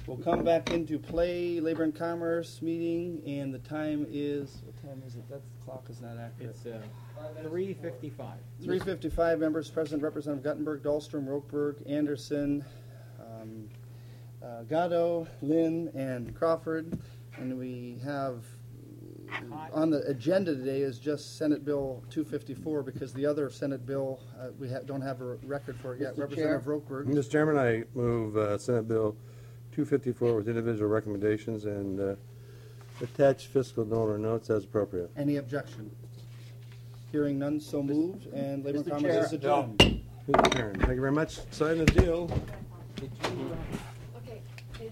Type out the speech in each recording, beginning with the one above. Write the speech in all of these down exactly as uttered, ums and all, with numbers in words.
We'll come back into play, Labor and Commerce meeting, and the time is, what time is it? That clock is not accurate. It's uh, three fifty-five. three fifty-five, members present, Representative Guttenberg, Dahlstrom, Rokeberg, Anderson, um, uh, Gatto, Lynn, and Crawford. And we have, on the agenda today is just Senate Bill two fifty-four, because the other Senate bill, uh, we ha don't have a record for it yet. Mister Representative Rokeberg. Mister Chairman, I move uh, Senate Bill two fifty-four with individual recommendations and uh, attached fiscal donor notes as appropriate. Any objection? Hearing none, so moved, and Labor and Mister Commerce Chair. is adjourned. Mister Chairman, thank you very much. Sign the deal. Okay,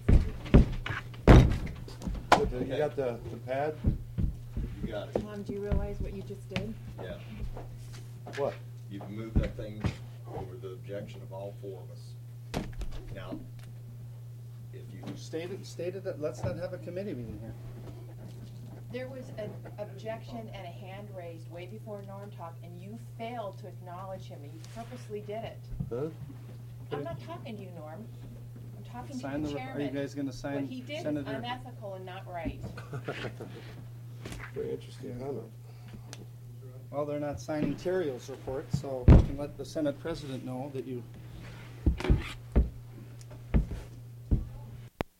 You got the, the pad? You got it. Tom, do you realize what you just did? Yeah. What? You've moved that thing over the objection of all four of us. Now, if you Stated, stated that, let's not have a committee meeting here. There was an objection and a hand raised way before Norm talked, and you failed to acknowledge him, and you purposely did it. Huh? I'm not talking to you, Norm. I'm talking Sign to the the, are you chairman. guys gonna sign What he did is Senator? unethical and not right. Very interesting comment. Well, they're not signing Terrio's report, so you can let the Senate President know that you